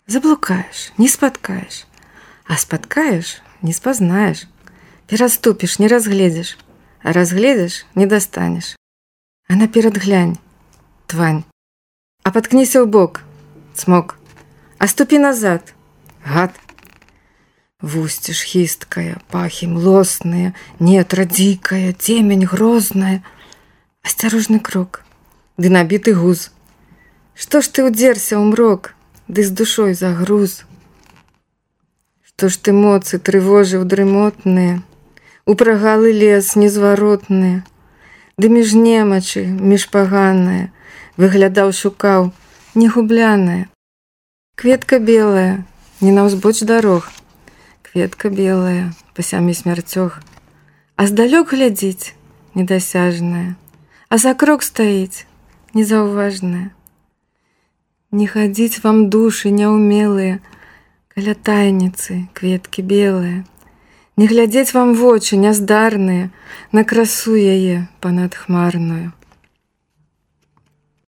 Заблукаеш, не спаткаеш, а спаткаеш, не спазнаеш. Пераступіш, не разгледзіш, а разгледзіш, не дастанеш. А наперад глянь, твань, а паткніся ў бок, цмок, а ступі назад, гад. Вусці ж хісткая, пахі млосныя, нетра дзікая, цемень грозная. Асцярожны крок, ды набіты гуз. Што ж ты ўдзерся ў мрок, ды з душой загруз? Што ж ты моцы трывожыў дрымотныя, у прагалы лес незваротныя, ды між немачы, між паганае, выглядаў, шукаў, негубляная. Кветка белая, не на ўзбоч дарог, кветка белая, па сямі смярцёг, а здалёк глядзіць, недасяжная, а за крок стаіць, незаўважная. Не хадзіць вам душы няўмелыя, каля тайніцы кветкі белыя, не глядзець вам вочы няздарныя на красу яе панадхмарную.